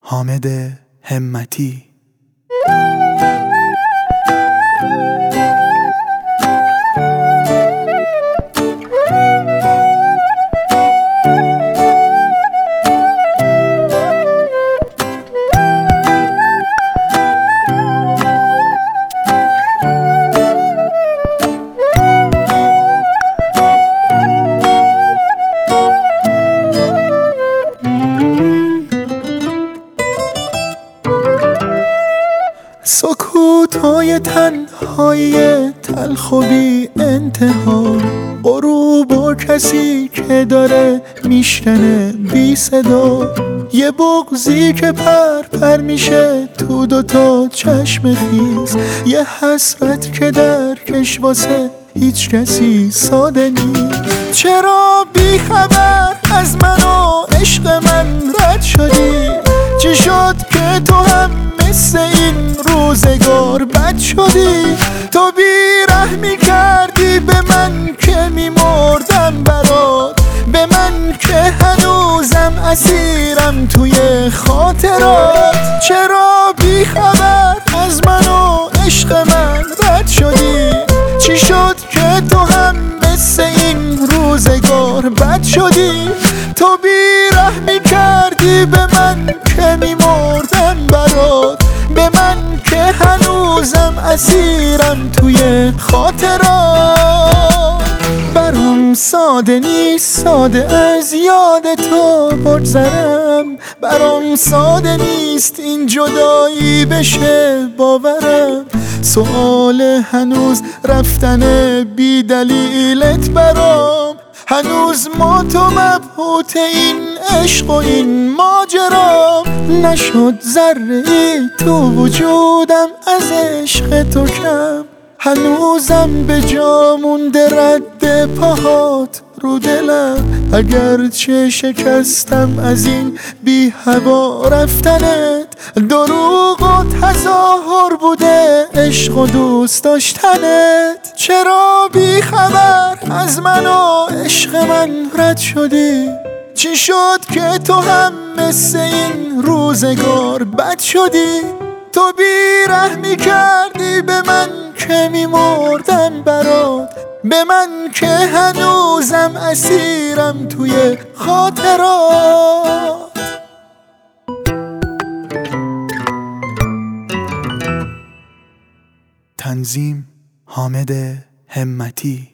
حامد همتی. سکوت‌های تنهایی تلخ و بی انتها، غروب و کسی که داره میشکنه بی صدا، یه بغضی که پر میشه تو دوتا چشم خیز، یه حسرت که در کش واسه هیچ کسی ساده نیست. چرا بی خبر از من و عشق من رد شدی؟ چی شد که تو هم مثل این روزگار بد شدی؟ تو بی‌رحمی کردی به من که میمردم برات، به من که هنوزم اسیرم توی خاطرات. چرا بی خبر از من و عشق من رد شدی؟ چی شد که تو هم مثل این روزگار بد شدی؟ تو بی‌رحمی کردی به من که میمردم برات، به من که هنوزم اسیرم توی خاطرات. برام ساده نیست ساده از یاد تو بگذرم، برام ساده نیست این جدایی بشه باورم. سوال هنوز رفتن بی دلیلت برام، هنوز ما تو مبهوت این عشق و این ماجرا. نشد ذره‌ای تو وجودم از عشق تو کم، هنوزم به جا مونده رد پاهات رو دلم. اگرچه شکستم از این بی هوا رفتنت، دروغ و تظاهر بوده عشق و دوست داشتنت. چرا بی خبر از من و عشق من رد شدی؟ چی شد که تو هم مثل این روزگار بد شدی؟ تو بی‌رحمی کردی به من که میمردم برات، به من که هنوزم اسیرم توی خاطرات. تنظیم حامد همتی.